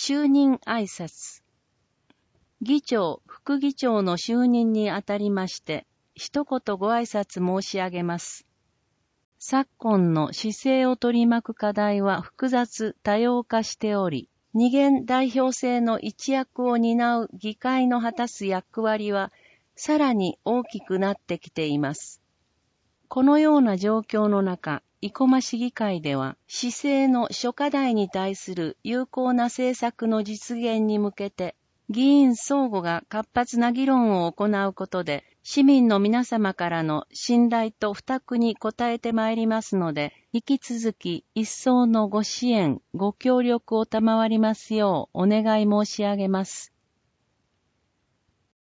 就任挨拶。議長、副議長の就任にあたりまして、一言ご挨拶申し上げます。昨今の市政を取り巻く課題は複雑多様化しており、二元代表制の一役を担う議会の果たす役割は、さらに大きくなってきています。このような状況の中、生駒市議会では、市政の諸課題に対する有効な政策の実現に向けて、議員相互が活発な議論を行うことで、市民の皆様からの信頼と負託に応えてまいりますので、引き続き一層のご支援、ご協力を賜りますようお願い申し上げます。